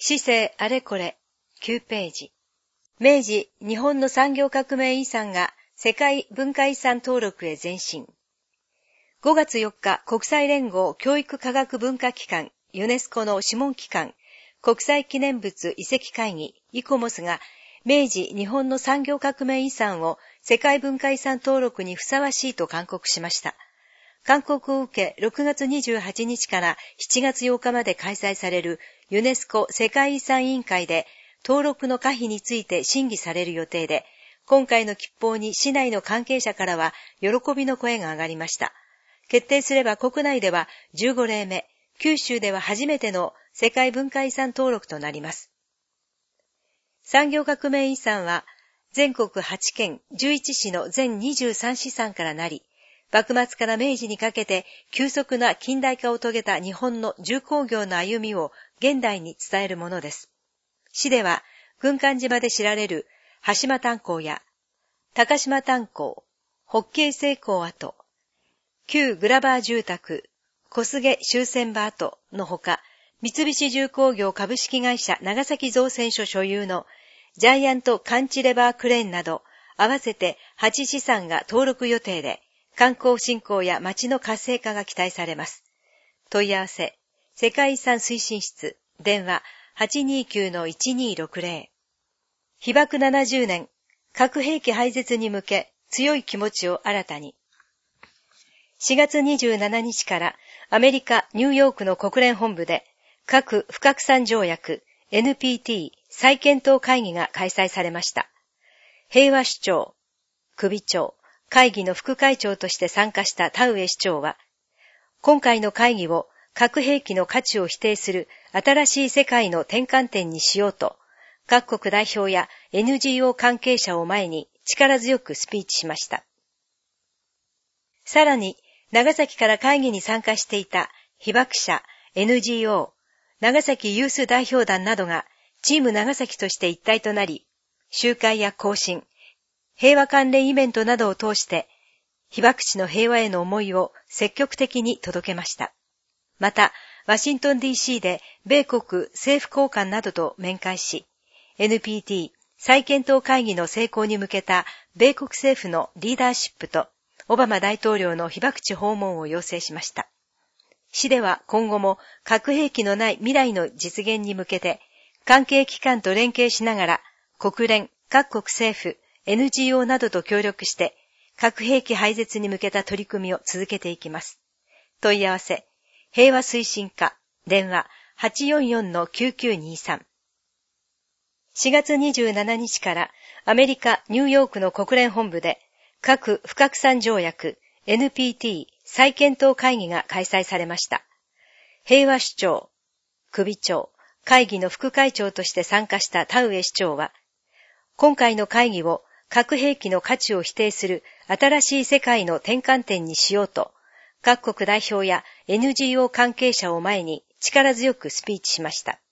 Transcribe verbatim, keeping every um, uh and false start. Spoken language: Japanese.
市政あれこれきゅうページ。明治日本の産業革命遺産が世界文化遺産登録へ前進。ごがつよっか、国際連合教育科学文化機関ユネスコの諮問機関国際記念物遺跡会議イコモスが明治日本の産業革命遺産を世界文化遺産登録にふさわしいと勧告しました。勧告を受けろくがつにじゅうはちにちからしちがつようかまで開催されるユネスコ世界遺産委員会で登録の可否について審議される予定で、今回の吉報に市内の関係者からは喜びの声が上がりました。決定すれば国内ではじゅうごれいめ、九州では初めての世界文化遺産登録となります。産業革命遺産は全国はちけんじゅういちしの全にじゅうさんしさんからなり、幕末から明治にかけて急速な近代化を遂げた日本の重工業の歩みを現代に伝えるものです。市では軍艦島で知られる羽島炭鉱や高島炭鉱、ホッケー製鋼跡、旧グラバー住宅、小菅終戦場跡のほか、三菱重工業株式会社長崎造船所所有のジャイアントカンチレバークレーンなど合わせてはちしさんが登録予定で、観光振興や町の活性化が期待されます。問い合わせ、世界遺産推進室、電話 はちにきゅうのいちにろくぜろ。被爆ななじゅうねん、核兵器廃絶に向け強い気持ちを新たに。しがつにじゅうしちにちからアメリカ・ニューヨークの国連本部で核不拡散条約 エヌピーティー 再検討会議が開催されました。平和首長、首長、会議の副会長として参加した田上市長は、今回の会議を核兵器の価値を否定する新しい世界の転換点にしようと、各国代表や エヌジーオー 関係者を前に力強くスピーチしました。さらに、長崎から会議に参加していた被爆者、エヌジーオー、長崎ユース代表団などがチーム長崎として一体となり、集会や行進、平和関連イベントなどを通して、被爆地の平和への思いを積極的に届けました。また、ワシントン ディーシー で米国政府高官などと面会し、エヌピーティー 再検討会議の成功に向けた米国政府のリーダーシップと、オバマ大統領の被爆地訪問を要請しました。市では今後も核兵器のない未来の実現に向けて、関係機関と連携しながら、国連、各国政府、エヌジーオー などと協力して、核兵器廃絶に向けた取り組みを続けていきます。問い合わせ、平和推進課、電話 はちよんよんのきゅうきゅうにさん。しがつにじゅうしちにちからアメリカ・ニューヨークの国連本部で、核不拡散条約 エヌピーティー 再検討会議が開催されました。平和首長、首長、会議の副会長として参加した田上市長は、今回の会議を核兵器の価値を否定する新しい世界の転換点にしようと、各国代表や エヌジーオー 関係者を前に力強くスピーチしました。